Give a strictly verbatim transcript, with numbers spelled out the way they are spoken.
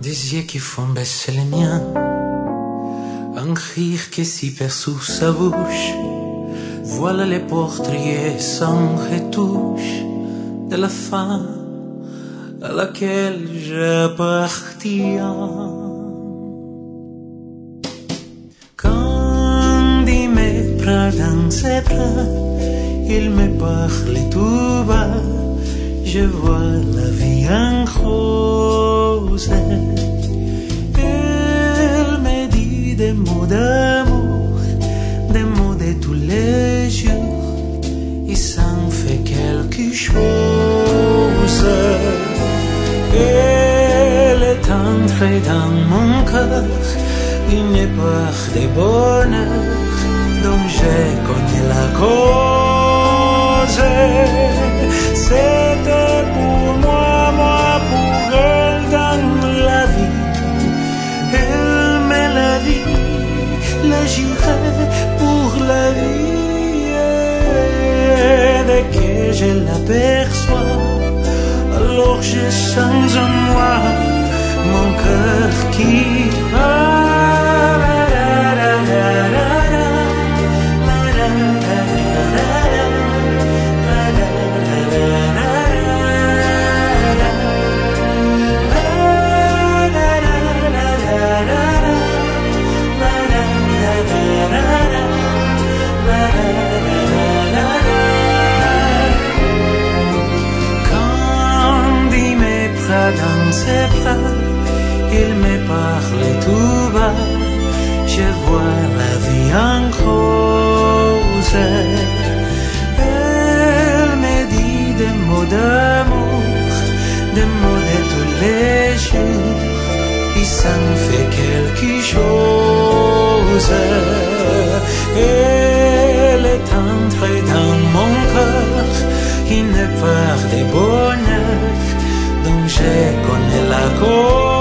Des yeux qui font baisser les miens, un rire qui s'y perd sous sa bouche. Voilà les portraits sans retouche de la femme à laquelle j'appartiens. Quand il me prend dans ses bras, il me parle tout bas. Je vois la vie en rose. Elle me dit des mots d'amour, des mots de tous les jours. Il s'en fait quelque chose. Elle est entrée dans mon cœur, une part de bonheur dont j'ai connu la cause. C'était pour moi, moi pour elle dans la vie. Elle met la vie, la j'irai pour la vie. Et dès que je l'aperçois, alors je sens en moi mon cœur qui bat. Dans ses bras, il me parle tout bas. Je vois la vie en rose. Elle me dit des mots d'amour, des mots de tous les jours. Il s'en fait quelque chose. Elle est entrée dans mon cœur, une part de bonheur dont je connais la cause.